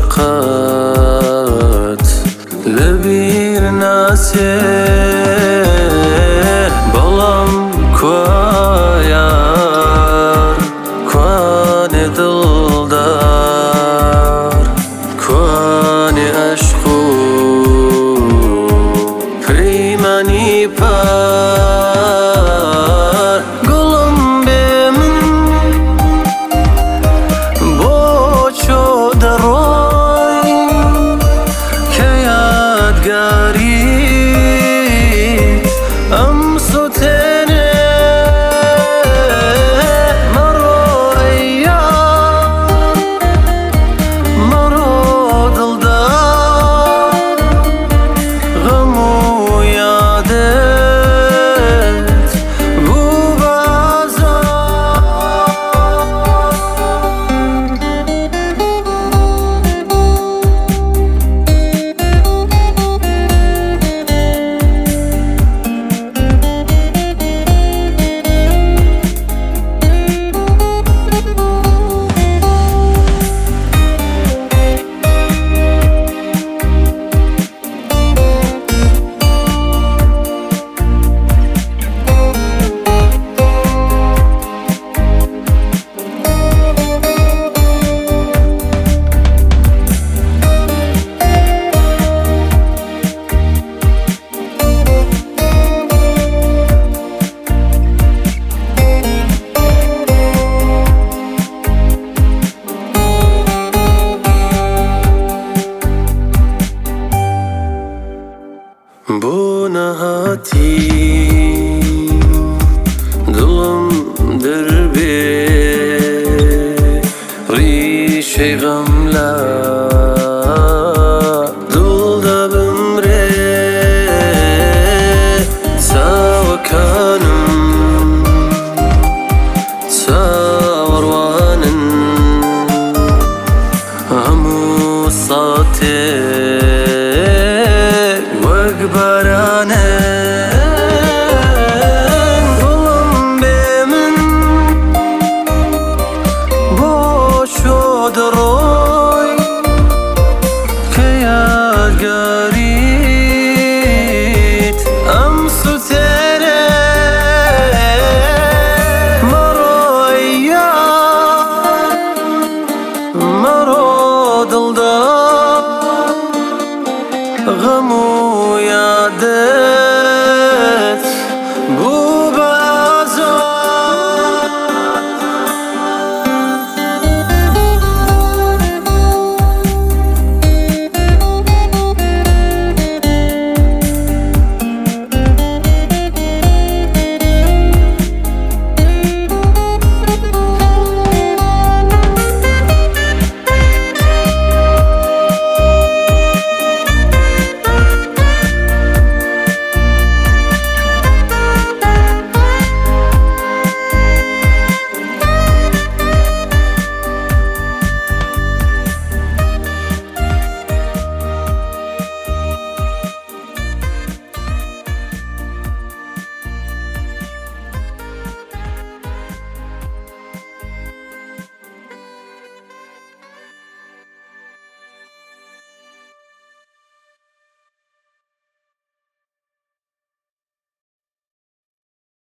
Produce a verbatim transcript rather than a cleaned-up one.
فقط لبیر ناسه بلام کویار کوان دلدار کوان عشقو پیمانی پر گلم بمن بوچو دروی که یادگاری ام سوتنه مرو ایار مرو دلدار غمو یادت بو Bu nahati dilim derbe rişe gamla dulda bimre sawakanım sawarwanin amu sate بارانه گلم بمن بوچو دروی که یادگاریت ام سوتنه مرو ایار مرو دلدار غمو